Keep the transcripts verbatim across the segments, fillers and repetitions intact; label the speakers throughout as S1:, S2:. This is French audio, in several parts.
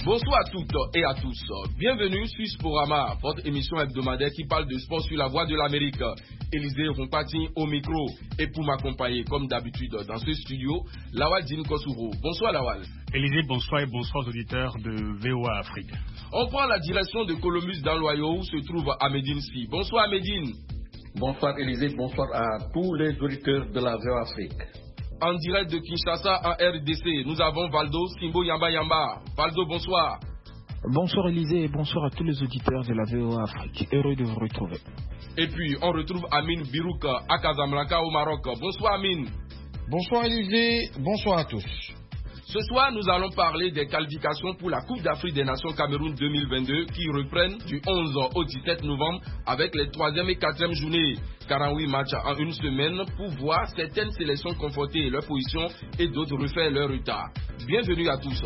S1: Bonsoir à toutes et à tous. Bienvenue sur Sporama, votre émission hebdomadaire qui parle de sport sur la voie de l'Amérique. Élisée Rompati au micro. Et pour m'accompagner, comme d'habitude, dans ce studio, Lawal Dine Kosouro. Bonsoir Lawal.
S2: Élisée, bonsoir et bonsoir aux auditeurs de V O A Afrique.
S1: On prend la direction de Columbus dans l'Ohio où se trouve Amédine Si. Bonsoir Amédine.
S3: Bonsoir Élisée, bonsoir à tous les auditeurs de la V O A Afrique.
S1: En direct de Kinshasa en R D C, nous avons Valdo Simbo Yamba Yamba. Valdo, bonsoir.
S4: Bonsoir Élisée et bonsoir à tous les auditeurs de la V O A Afrique. Heureux de vous retrouver.
S1: Et puis, on retrouve Amine Birouk à Casablanca au Maroc. Bonsoir Amine.
S5: Bonsoir Élisée, bonsoir à tous.
S1: Ce soir, nous allons parler des qualifications pour la Coupe d'Afrique des Nations Cameroun deux mille vingt-deux qui reprennent du onze au dix-sept novembre avec les troisième et quatrième journées. quarante-huit matchs en une semaine pour voir certaines sélections conforter leur position et d'autres refaire leur retard. Bienvenue à tous.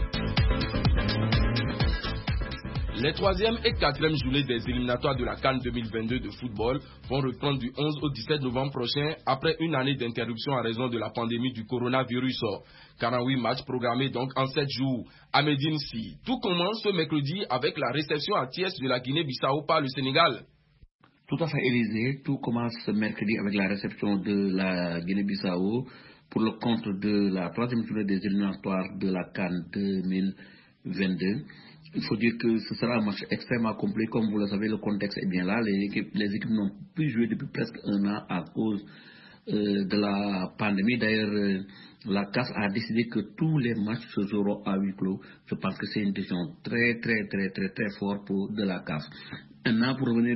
S1: Les troisième et quatrième journées des éliminatoires de la CAN deux mille vingt-deux de football vont reprendre du onze au dix-sept novembre prochain après une année d'interruption en raison de la pandémie du coronavirus. quarante-huit matchs programmés donc en sept jours. À Médine Si, tout commence ce mercredi avec la réception à Thiès de la Guinée-Bissau par le Sénégal.
S3: Tout à fait Élisée, tout commence ce mercredi avec la réception de la Guinée-Bissau pour le compte de la troisième journée des éliminatoires de la CAN deux mille vingt-deux. Il faut dire que ce sera un match extrêmement complet. Comme vous le savez, le contexte est bien là. Les équipes, les équipes n'ont plus joué depuis presque un an à cause euh, de la pandémie. D'ailleurs, euh, la C A F a décidé que tous les matchs se joueront à huis clos. Je pense que c'est une décision très, très, très, très, très forte pour de la C A F. Maintenant, pour revenir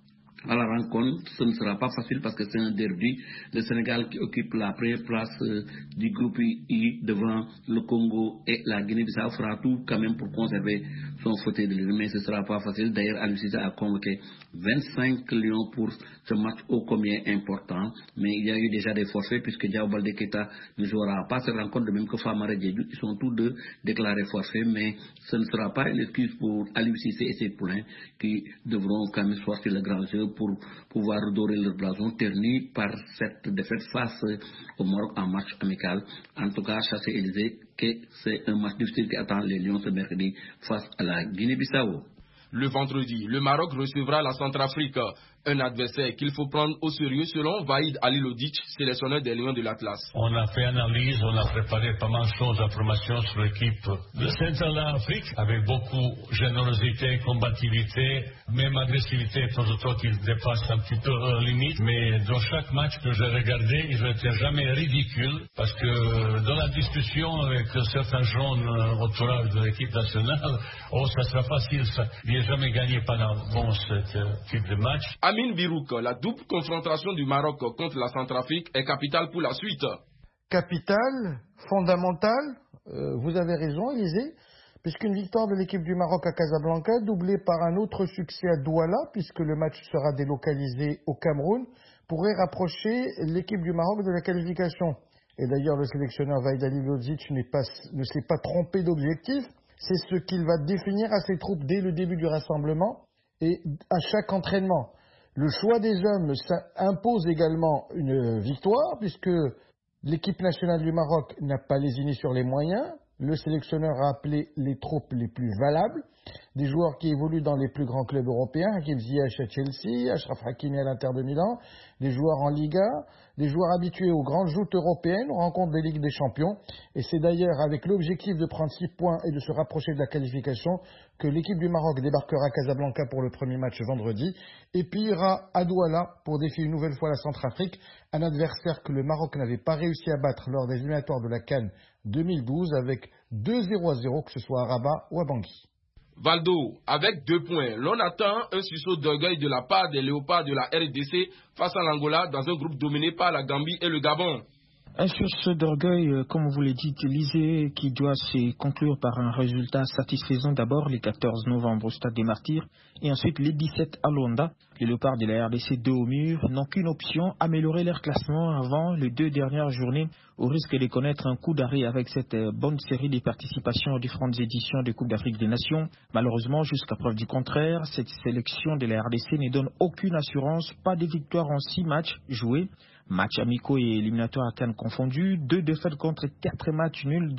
S3: à la rencontre, ce ne sera pas facile parce que c'est un derby. Le Sénégal qui occupe la première place euh, du groupe I devant le Congo et la Guinée-Bissau fera tout quand même pour conserver son fauteuil de leader, mais ce ne sera pas facile. D'ailleurs, Aliou Cissé a convoqué vingt-cinq lions pour ce match ô combien important, mais il y a eu déjà des forfaits puisque Diao Baldé Keita ne jouera pas cette rencontre, de même que Famara Diédhiou. Ils sont tous deux déclarés forfaits, mais ce ne sera pas une excuse pour Aliou Cissé et ses poulains qui devront quand même sortir le grand jeu pour pouvoir redorer leur blason terni par cette défaite face au Maroc en match amical. En tout cas, Chassé Élysée, que c'est un match difficile qui attend les Lions ce mercredi face à la Guinée-Bissau.
S1: Le vendredi, le Maroc recevra la Centrafrique, un adversaire qu'il faut prendre au sérieux selon Vaïd Halilodic, sélectionneur des Lions de l'Atlas.
S6: On a fait analyse, on a préparé pas mal de choses, informations sur l'équipe de Centrafrique avec beaucoup de générosité, combativité, même agressivité, de temps en temps qui dépasse un petit peu leur limite. Mais dans chaque match que j'ai regardé, ils n'étaient jamais ridicules parce que dans la discussion avec certains jeunes autour de l'équipe nationale, oh, ça sera facile, ça. Il n'a jamais gagné pendant bon, ce type de match.
S1: Amine Birouk, la double confrontation du Maroc contre la Centrafrique est capitale pour la suite.
S5: Capitale, fondamentale, euh, vous avez raison Élisée, puisqu'une victoire de l'équipe du Maroc à Casablanca, doublée par un autre succès à Douala, puisque le match sera délocalisé au Cameroun, pourrait rapprocher l'équipe du Maroc de la qualification. Et d'ailleurs, le sélectionneur Vaïd Halilodic ne s'est pas trompé d'objectif. C'est ce qu'il va définir à ses troupes dès le début du rassemblement et à chaque entraînement. Le choix des hommes impose également une victoire puisque l'équipe nationale du Maroc n'a pas lésiné sur les moyens. Le sélectionneur a appelé les troupes les plus valables, des joueurs qui évoluent dans les plus grands clubs européens, Hakim Ziyech à Chelsea, Achraf Hakimi à l'Inter de Milan, des joueurs en Liga, des joueurs habitués aux grandes joutes européennes, aux rencontres des Ligues des Champions. Et c'est d'ailleurs avec l'objectif de prendre six points et de se rapprocher de la qualification que l'équipe du Maroc débarquera à Casablanca pour le premier match vendredi et puis ira à Douala pour défier une nouvelle fois la Centrafrique, un adversaire que le Maroc n'avait pas réussi à battre lors des éliminatoires de la CAN deux mille douze avec deux zéro à zéro, que ce soit à Rabat ou à Bangui.
S1: Valdo, avec deux points, l'on attend un sursaut d'orgueil de la part des Léopards de la R D C face à l'Angola dans un groupe dominé par la Gambie et le Gabon.
S4: Un sursaut d'orgueil, comme vous l'avez dit, Élisée, qui doit se conclure par un résultat satisfaisant d'abord les quatorze novembre au Stade des Martyrs et ensuite les dix-sept à Luanda. Les Léopards de la R D C dos au mur n'ont qu'une option, améliorer leur classement avant les deux dernières journées au risque de connaître un coup d'arrêt avec cette bonne série de participations aux différentes éditions de Coupe d'Afrique des Nations. Malheureusement, jusqu'à preuve du contraire, cette sélection de la R D C ne donne aucune assurance, pas de victoire en six matchs joués. Matchs amicaux et éliminatoires à CAN confondus, deux défaites contre quatre matchs nuls, dont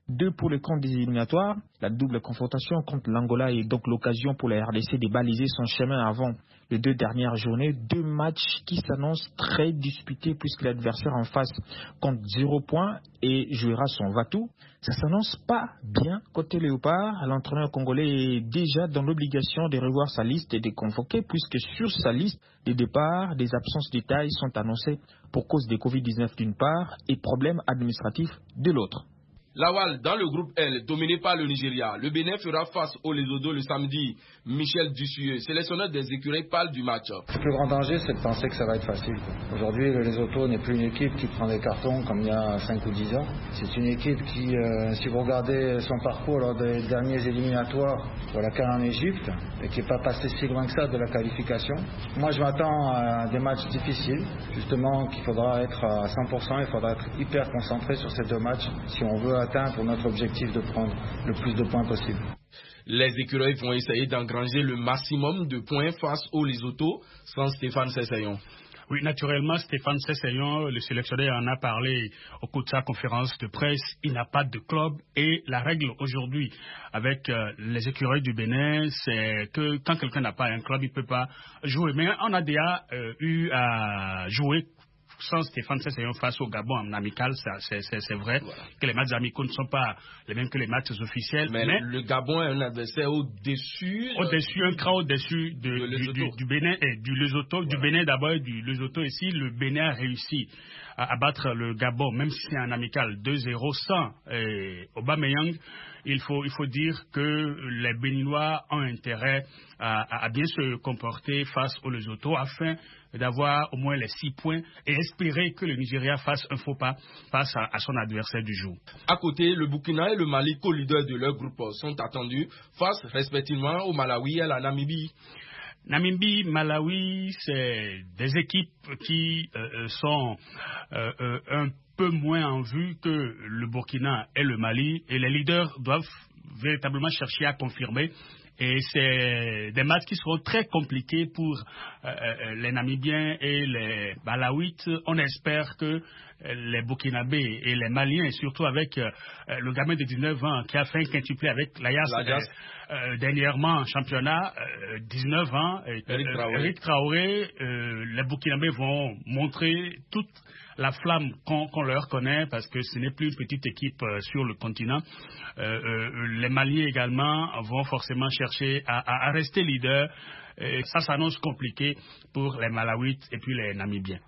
S4: deux pour le compte des éliminatoires. La double confrontation contre l'Angola est donc l'occasion pour la R D C de baliser son chemin avant les deux dernières journées. Deux matchs qui s'annoncent très disputés puisque l'adversaire en face compte zéro point et jouera son va-tout. Ça s'annonce pas bien côté Léopard. L'entraîneur congolais est déjà dans l'obligation de revoir sa liste et de convoquer puisque sur sa liste de départ, des absences de taille sont annoncées pour cause des covid dix-neuf d'une part et problèmes administratifs de l'autre.
S1: Lawal, dans le groupe L, dominé par le Nigeria, le Bénin fera face au Lesotho le samedi. Michel Dussueux, sélectionneur des écuries, parle du match.
S7: Le plus grand danger, c'est de penser que ça va être facile. Aujourd'hui, le Lesotho n'est plus une équipe qui prend des cartons comme il y a cinq ou dix ans. C'est une équipe qui, euh, si vous regardez son parcours lors des derniers éliminatoires pour la CAN en Égypte, et qui n'est pas passé si loin que ça de la qualification. Moi, je m'attends à des matchs difficiles, justement, qu'il faudra être à cent pour cent, il faudra être hyper concentré sur ces deux matchs si on veut atteindre notre objectif de prendre le plus de points possible.
S1: Les écureuils vont essayer d'engranger le maximum de points face au Lesotho sans Stéphane Sessayon.
S2: Oui, naturellement, Stéphane Sessayon, le sélectionneur, en a parlé au cours de sa conférence de presse. Il n'a pas de club et la règle aujourd'hui avec euh, les écureuils du Bénin, c'est que quand quelqu'un n'a pas un club, il ne peut pas jouer. Mais on a déjà euh, eu à jouer sans Stéphane Sessayon face au Gabon en amical, c'est vrai voilà. Que les matchs amicaux ne sont pas les mêmes que les matchs officiels.
S1: Mais, mais le Gabon est un adversaire au-dessus.
S2: Au-dessus, un cran au-dessus de,
S1: de
S2: du, du, du Bénin et du Lesotho. Voilà. Du Bénin d'abord et du Lesotho ici. Le Bénin a réussi à, à battre le Gabon, même si c'est un amical deux zéro sans Aubameyang. Il faut, il faut dire que les Béninois ont intérêt à, à, à bien se comporter face au Lesotho afin d'avoir au moins les six points et espérer que le Nigeria fasse un faux pas face à, à son adversaire du jour.
S1: À côté, le Burkina et le Mali, co-leaders de leur groupe, sont attendus face respectivement au Malawi et à la Namibie.
S2: Namibie, Malawi, c'est des équipes qui euh, sont euh, euh, un peu moins en vue que le Burkina et le Mali, et les leaders doivent véritablement chercher à confirmer. Et c'est des matchs qui seront très compliqués pour euh, les Namibiens et les Malawites. On espère que les Burkinabés et les Maliens, et surtout avec euh, le gamin de dix-neuf ans qui a fait un quintuplé avec l'Ayas euh, euh, dernièrement en championnat, euh, dix-neuf ans, et,
S1: Eric Traoré,
S2: euh, Eric Traoré euh, les Burkinabés vont montrer toute la flamme qu'on qu'on leur connaît, parce que ce n'est plus une petite équipe euh, sur le continent. Euh, euh, les Maliens également vont forcément chercher à, à, à rester leaders. Et ça s'annonce compliqué pour les Malawites et puis les Namibiens.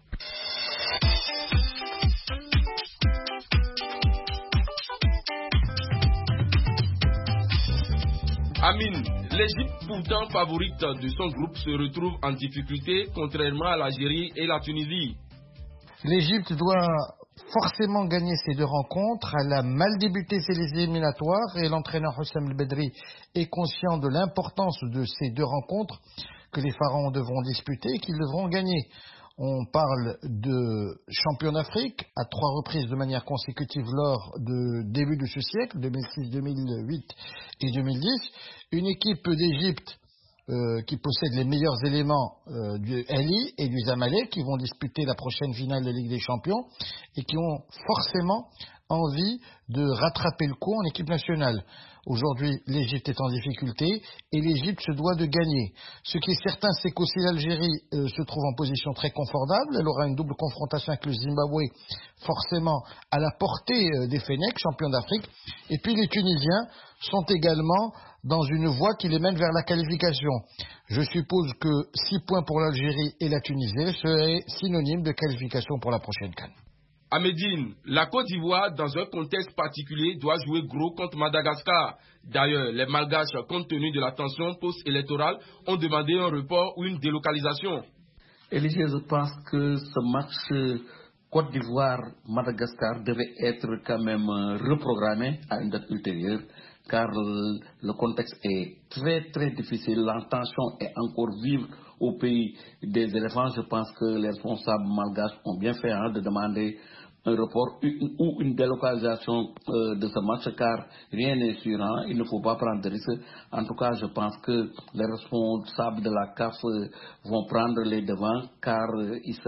S1: Amine, l'Égypte, pourtant favorite de son groupe, se retrouve en difficulté, contrairement à l'Algérie et la Tunisie.
S5: L'Égypte doit forcément gagner ces deux rencontres. Elle a mal débuté ses éliminatoires et l'entraîneur Houssam El Bedri est conscient de l'importance de ces deux rencontres que les Pharaons devront disputer et qu'ils devront gagner. On parle de champion d'Afrique à trois reprises de manière consécutive lors du début de ce siècle, deux mille six, deux mille huit et deux mille dix. Une équipe d'Égypte Euh, qui possèdent les meilleurs éléments euh, du L I et du Zamalek, qui vont disputer la prochaine finale de Ligue des Champions et qui ont forcément envie de rattraper le coup en équipe nationale. Aujourd'hui, l'Égypte est en difficulté et l'Égypte se doit de gagner. Ce qui est certain, c'est qu'aussi l'Algérie euh, se trouve en position très confortable. Elle aura une double confrontation avec le Zimbabwe, forcément à la portée euh, des Fennecs, champions d'Afrique. Et puis les Tunisiens sont également dans une voie qui les mène vers la qualification. Je suppose que six points pour l'Algérie et la Tunisie seraient synonymes de qualification pour la prochaine CAN.
S1: À Médine, la Côte d'Ivoire, dans un contexte particulier, doit jouer gros contre Madagascar. D'ailleurs, les Malgaches, compte tenu de la tension post-électorale, ont demandé un report ou une délocalisation.
S3: Élisée, je pense que ce match Côte d'Ivoire-Madagascar devait être quand même reprogrammé à une date ultérieure, car le contexte est très très difficile, la tension est encore vive au pays des éléphants. Je pense que les responsables malgaches ont bien fait hein, de demander un report ou une délocalisation euh, de ce match, car rien n'est sûr, hein, il ne faut pas prendre de risques. En tout cas, je pense que les responsables de la C A F euh, vont prendre les devants, car euh, il sera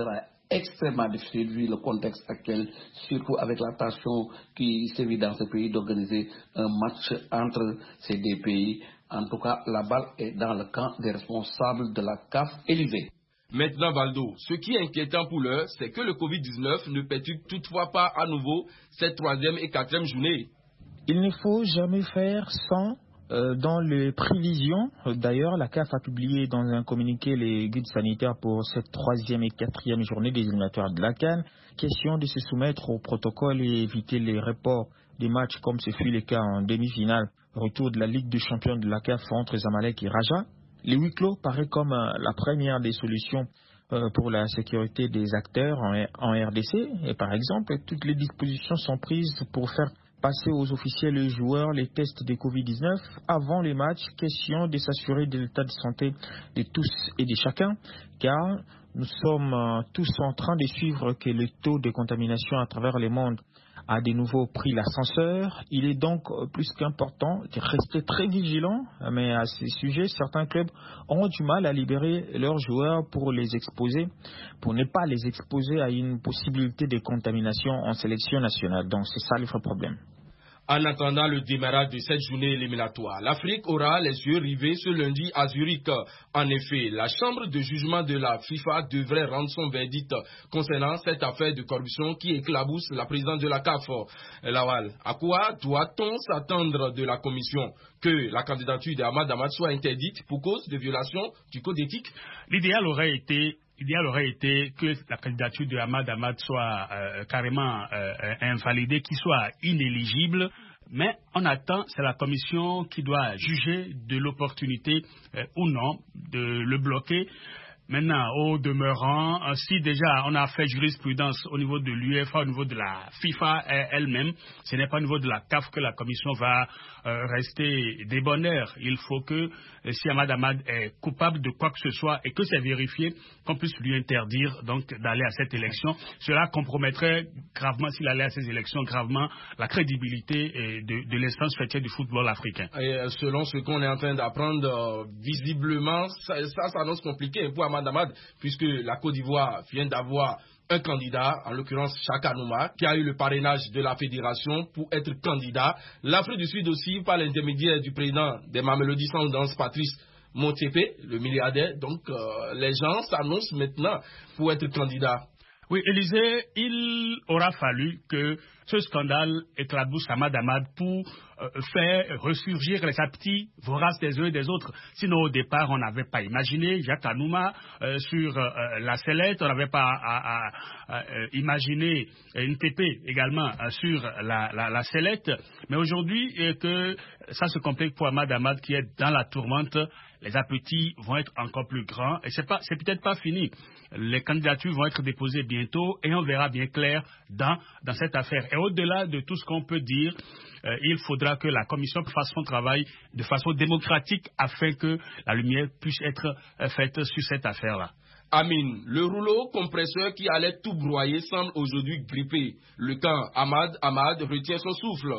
S3: extrêmement difficile vu le contexte actuel, surtout avec la tension qui sévit dans ce pays d'organiser un match entre ces deux pays. En tout cas, la balle est dans le camp des responsables de la C A F Élysée.
S1: Maintenant, Valdo, ce qui est inquiétant pour l'heure, c'est que le covid dix-neuf ne perturbe toutefois pas à nouveau cette troisième et quatrième journée.
S4: Il ne faut jamais faire sans. Euh, dans les prévisions, d'ailleurs, la C A F a publié dans un communiqué les guides sanitaires pour cette troisième et quatrième journée des éliminatoires de la CAN. Question de se soumettre au protocole et éviter les reports des matchs comme ce fut le cas en demi-finale. Retour de la Ligue des champions de la C A F entre Zamalek et Raja. Les huis clos paraît comme euh, la première des solutions euh, pour la sécurité des acteurs en, en R D C. Et par exemple, toutes les dispositions sont prises pour faire passer aux officiels et aux joueurs les tests de covid dix-neuf avant les matchs. Question de s'assurer de l'état de santé de tous et de chacun, car nous sommes euh, tous en train de suivre que le taux de contamination à travers le monde a de nouveau pris l'ascenseur. Il est donc plus qu'important de rester très vigilant, mais à ce sujet, certains clubs ont du mal à libérer leurs joueurs pour les exposer, pour ne pas les exposer à une possibilité de contamination en sélection nationale. Donc c'est ça le vrai problème.
S1: En attendant le démarrage de cette journée éliminatoire, l'Afrique aura les yeux rivés ce lundi à Zurich. En effet, la chambre de jugement de la FIFA devrait rendre son verdict concernant cette affaire de corruption qui éclabousse la présidente de la C A F. Lawal, à quoi doit-on s'attendre de la commission? Que la candidature d'Ahmad Ahmad soit interdite pour cause de violation du code éthique?
S2: L'idéal aurait été L'idéal aurait été que la candidature de Ahmad Ahmad soit euh, carrément euh, invalidée, qu'il soit inéligible. Mais on attend, c'est la commission qui doit juger de l'opportunité euh, ou non de le bloquer. Maintenant, au demeurant, si déjà on a fait jurisprudence au niveau de l'UEFA, au niveau de la FIFA elle-même, ce n'est pas au niveau de la C A F que la commission va euh, rester débonnaire. Il faut que, si Ahmad Ahmad est coupable de quoi que ce soit et que c'est vérifié, qu'on puisse lui interdire donc d'aller à cette élection. Cela compromettrait gravement, s'il allait à ces élections, gravement la crédibilité de, de l'instance fêtière du football africain.
S1: Et selon ce qu'on est en train d'apprendre, euh, visiblement, ça, ça s'annonce compliqué pour Ahmad Ahmad, puisque la Côte d'Ivoire vient d'avoir un candidat, en l'occurrence Chaka Nouma, qui a eu le parrainage de la fédération pour être candidat. L'Afrique du Sud aussi, par l'intermédiaire du président des Mamelodi Sundowns, Patrice Motsepe, le milliardaire. Donc euh, les gens s'annoncent maintenant pour être candidat.
S2: Oui, Élysée, il aura fallu que ce scandale éclabousse Ahmad Ahmad pour euh, faire ressurgir les appétits voraces des uns et des autres. Sinon, au départ, on n'avait pas imaginé Jacques Anouma euh, sur euh, la sellette, on n'avait pas à, à, à, à, imaginé une T P également euh, sur la, la, la sellette. Mais aujourd'hui, euh, que ça se complique pour Ahmad Ahmad qui est dans la tourmente, les appétits vont être encore plus grands et c'est pas, c'est peut-être pas fini. Les candidatures vont être déposées bientôt et on verra bien clair dans, dans cette affaire. Et au-delà de tout ce qu'on peut dire, euh, il faudra que la commission fasse son travail de façon démocratique afin que la lumière puisse être euh, faite sur cette affaire-là.
S1: Amine, le rouleau compresseur qui allait tout broyer semble aujourd'hui grippé. Le camp Ahmad Ahmad retient son souffle.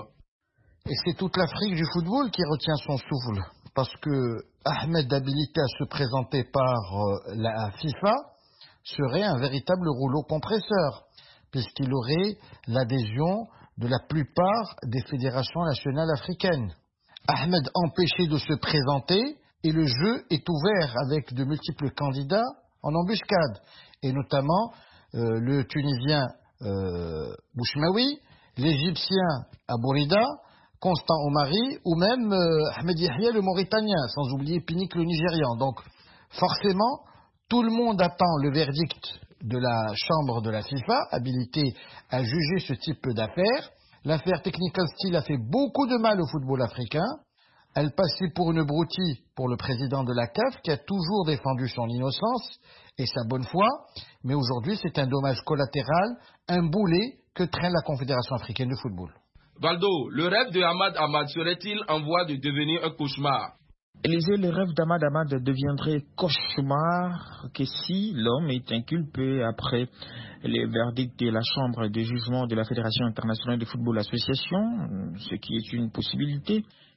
S5: Et c'est toute l'Afrique du football qui retient son souffle. Parce que Ahmed, habilité à se présenter par euh, la FIFA, serait un véritable rouleau compresseur, puisqu'il aurait l'adhésion de la plupart des fédérations nationales africaines. Ahmed empêché de se présenter et le jeu est ouvert avec de multiples candidats en embuscade, et notamment euh, le Tunisien euh, Bouchmaoui, l'Égyptien Abourida, Constant Omari ou même euh, Ahmed Yahya le Mauritanien, sans oublier Pinnick le Nigérian. Donc forcément, tout le monde attend le verdict de la chambre de la FIFA, habilitée à juger ce type d'affaires. L'affaire Technical Steel a fait beaucoup de mal au football africain. Elle passait pour une broutille pour le président de la C A F, qui a toujours défendu son innocence et sa bonne foi. Mais aujourd'hui, c'est un dommage collatéral, un boulet que traîne la Confédération africaine de football.
S1: Valdo, le rêve de Ahmad Ahmad serait-il en voie de devenir un cauchemar?
S4: Élysée, le rêve d'Ahmad Ahmad deviendrait cauchemar que si l'homme est inculpé après les verdicts de la Chambre de jugement de la Fédération internationale de football association, ce qui est une possibilité.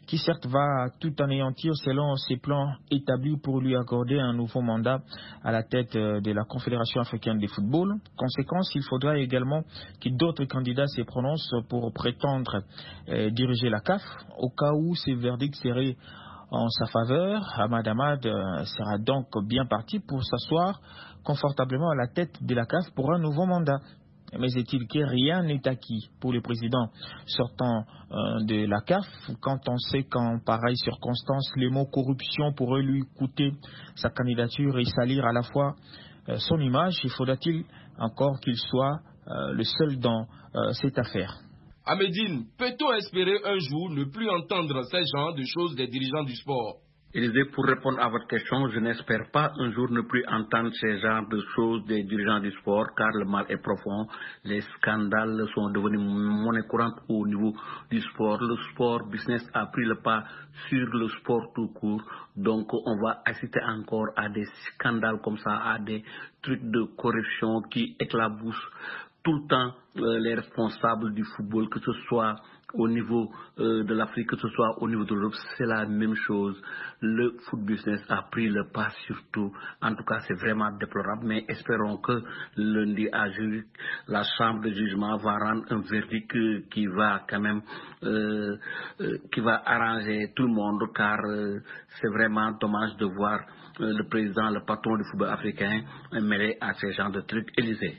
S4: qui certes va tout anéantir selon ses plans établis pour lui accorder un nouveau mandat à la tête de la Confédération africaine de football. Conséquence, il faudra également que d'autres candidats se prononcent pour prétendre euh, diriger la C A F. Au cas où ces verdicts seraient en sa faveur, Ahmad Ahmad euh, sera donc bien parti pour s'asseoir confortablement à la tête de la C A F pour un nouveau mandat. Mais est-il que rien n'est acquis pour le président sortant euh, de la C A F quand on sait qu'en pareille circonstance, les mots corruption pourraient lui coûter sa candidature et salir à la fois euh, son image? Il faudra-t-il encore qu'il soit euh, le seul dans euh, cette affaire?
S1: À Médine, peut-on espérer un jour ne plus entendre ce genre de choses des dirigeants du sport?
S3: Élisée, pour répondre à votre question, je n'espère pas un jour ne plus entendre ce genre de choses des dirigeants du sport, car le mal est profond. Les scandales sont devenus monnaie courante au niveau du sport. Le sport business a pris le pas sur le sport tout court. Donc, on va assister encore à des scandales comme ça, à des trucs de corruption qui éclaboussent tout le temps euh, les responsables du football, que ce soit au niveau euh, de l'Afrique, que ce soit au niveau de l'Europe, c'est la même chose. Le foot business a pris le pas surtout. En tout cas, c'est vraiment déplorable, mais espérons que lundi à jeudi, la chambre de jugement va rendre un verdict euh, qui va quand même, euh, euh, qui va arranger tout le monde, car euh, c'est vraiment dommage de voir euh, le président, le patron du football africain euh, mêlé à ce genre de trucs. Élisée.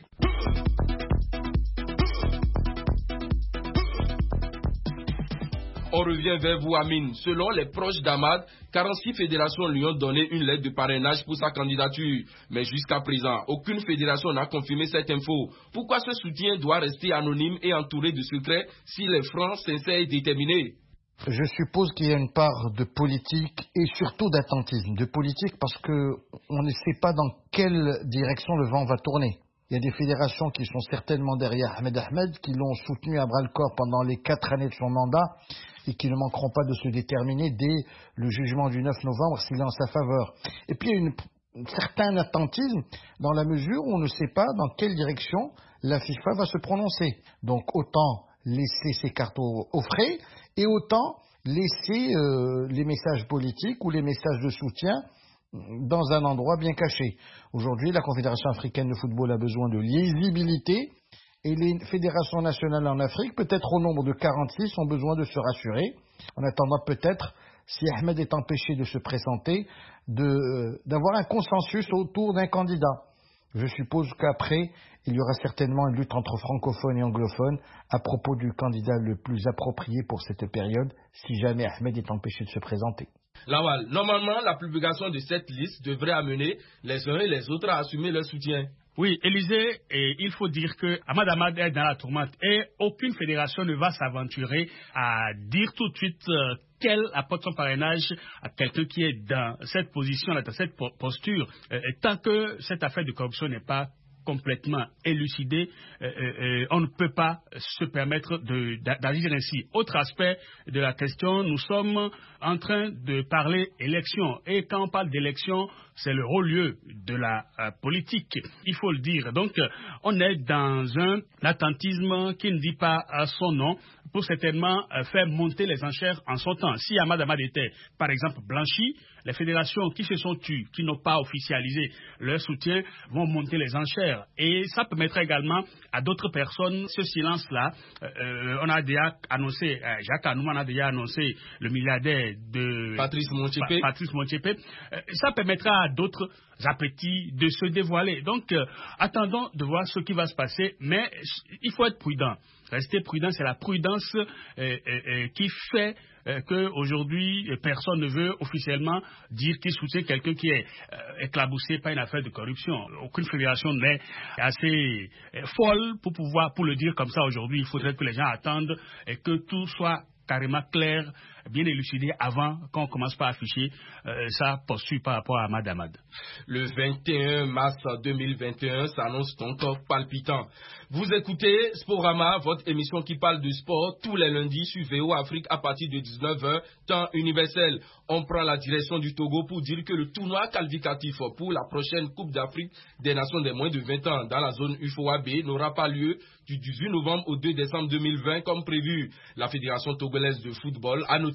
S1: On revient vers vous, Amine. Selon les proches d'Ahmad, quarante-six fédérations lui ont donné une lettre de parrainage pour sa candidature. Mais jusqu'à présent, aucune fédération n'a confirmé cette info. Pourquoi ce soutien doit rester anonyme et entouré de secrets s'il est franc, sincère et déterminé?
S5: Je suppose qu'il y a une part de politique et surtout d'attentisme. De politique parce qu'on ne sait pas dans quelle direction le vent va tourner. Il y a des fédérations qui sont certainement derrière Ahmed Ahmed, qui l'ont soutenu à bras-le-corps pendant les quatre années de son mandat et qui ne manqueront pas de se déterminer dès le jugement du neuf novembre s'il est en sa faveur. Et puis il y a une, un certain attentisme dans la mesure où on ne sait pas dans quelle direction la FIFA va se prononcer. Donc autant laisser ses cartes au, au frais et autant laisser euh, les messages politiques ou les messages de soutien dans un endroit bien caché. Aujourd'hui, la Confédération africaine de football a besoin de lisibilité et les fédérations nationales en Afrique, peut-être au nombre de quarante-six, ont besoin de se rassurer. En attendant peut-être, si Ahmed est empêché de se présenter, de, euh, d'avoir un consensus autour d'un candidat. Je suppose qu'après, il y aura certainement une lutte entre francophones et anglophones à propos du candidat le plus approprié pour cette période, si jamais Ahmed est empêché de se présenter.
S1: Lawal, normalement, la publication de cette liste devrait amener les uns et les autres à assumer leur soutien.
S2: Oui, Élisée, et il faut dire que Ahmad Ahmad est dans la tourmente et aucune fédération ne va s'aventurer à dire tout de suite euh, qu'elle apporte son parrainage à quelqu'un qui est dans cette position, dans cette posture, euh, tant que cette affaire de corruption n'est pas complètement élucidé, euh, euh, on ne peut pas se permettre de, d'agir ainsi. Autre aspect de la question, nous sommes en train de parler élection. Et quand on parle d'élection, c'est le haut lieu de la euh, politique, il faut le dire. Donc, euh, on est dans un attentisme qui ne dit pas à son nom pour certainement euh, faire monter les enchères en son temps. Si Ahmad Ahmad était, par exemple, blanchi, les fédérations qui se sont tues, qui n'ont pas officialisé leur soutien, vont monter les enchères. Et ça permettrait également à d'autres personnes ce silence-là. Euh, on a déjà annoncé, euh, Jacques Anouma a déjà annoncé le milliardaire de
S1: Patrice Motsepe.
S2: Pa- Patrice Motsepe. Euh, ça permettra à d'autres appétits de se dévoiler. Donc, euh, attendons de voir ce qui va se passer, mais il faut être prudent. Rester prudent, c'est la prudence euh, euh, euh, qui fait euh, qu'aujourd'hui, personne ne veut officiellement dire qu'il soutient quelqu'un qui est euh, éclaboussé par une affaire de corruption. Aucune fédération n'est assez euh, folle pour pouvoir pour le dire comme ça aujourd'hui. Il faudrait que les gens attendent et que tout soit carrément clair, bien élucidé avant qu'on commence par afficher euh, sa posture par rapport à Ahmad Ahmad.
S1: Le vingt et un mars deux mille vingt et un s'annonce encore palpitant. Vous écoutez Sporama, votre émission qui parle de sport tous les lundis sur V O Afrique à partir de dix-neuf heures, temps universel. On prend la direction du Togo pour dire que le tournoi qualificatif pour la prochaine Coupe d'Afrique des Nations des moins de vingt ans dans la zone U F O A B n'aura pas lieu du dix-huit novembre au deux décembre deux mille vingt comme prévu. La Fédération togolaise de football a notifié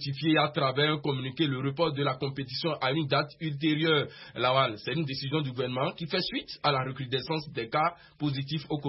S1: notifié à travers un communiqué le report de la compétition à une date ultérieure. Lawal, c'est une décision du gouvernement qui fait suite à la recrudescence des cas positifs au